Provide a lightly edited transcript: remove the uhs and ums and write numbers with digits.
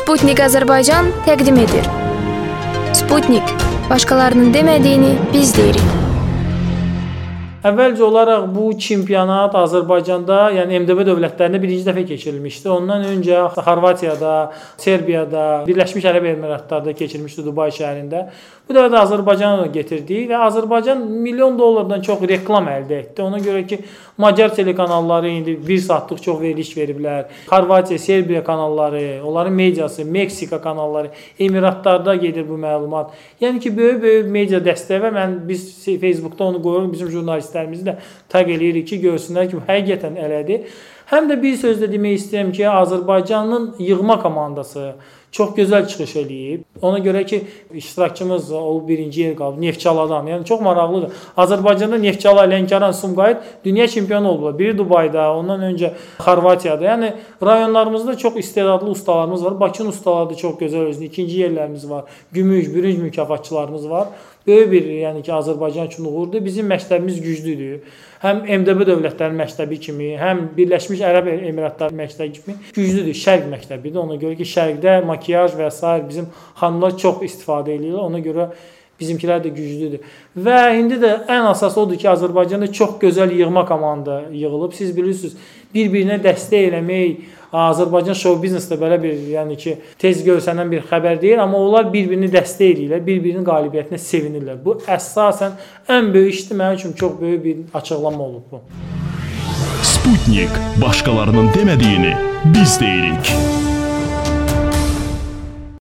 Sputnik Azərbaycan təqdim edir. Sputnik, başqalarının demədiyini biz deyirik. Əvvəlcə olaraq bu çempionat Azərbaycanda, yəni MDB dövlətlərində birinci dəfə keçirilmişdi. Ondan öncə Xorvatiyada, Serbiyada, Birləşmiş Ərəb Əmirliklərində keçirilmişdi Dubay şəhərində. Bu dəfə də Azərbaycana gətirdi və Azərbaycan milyon dollardan çox reklam əldə etdi. Ona görə ki, Macar telekanalları indi 1 saatlıq çox veriliş veriblər. Xorvatiya, Serbiya kanalları, onların mediası, Meksika kanalları, Emiratlarda gedir bu məlumat. Yəni ki, böyük media dəstəyi və biz Facebookda onu qoyuruq, bizim jurnalistlərimizi də taq eləyirik ki, görsünlər ki, bu həqiqətən elədir. Həm də bir sözlə demək istəyirəm ki, Azərbaycanın yığma komandası çox gözəl çıxış eləyib. Ona görə ki, iştirakçımız o birinci yer qaldı, Neftçaladan. Yəni çox maraqlıdır. Azərbaycanda Neftçala, Lənkəran, Sumqayıt dünya çempionu oldular. Biri Dubayda, ondan öncə Xorvatiyada. Yəni rayonlarımızda çox istedadlı ustalarımız var. Bakının ustaları da çox gözəl özünü. İkinci yerlərimiz var. Gümüş, bürünc mükafatçılarımız var. Böyük bir, yəni ki, Azərbaycan üçün uğurdur. Bizim məktəbimiz güclüdür. Həm MDB dövlətlərinin məktəbi kimi, həm Birləşmiş Ərəb Əmirliklərinin məktəbi kimi güclüdür. Şərq məktəbidir. Ona görə ki, şərqdə makiyaj və s. bizim xanımlar çox istifadə edirlər. Ona görə bizimkilər də güclüdür. Və indi də ən əsas odur ki, Azərbaycanda çox gözəl yığma komanda yığılıb. Siz bilirsiniz, bir-birinə dəstək eləmək Azərbaycan show biznesdə belə bir, yəni ki, tez görsənən bir xəbər deyil, amma onlar bir-birini dəstək edirlər, bir-birinin qalibiyyətinə sevinirlər. Bu əsasən ən böyük işdir, mənim üçün çox böyük bir açıqlama olub bu. Sputnik, başqalarının demədiyini biz deyirik.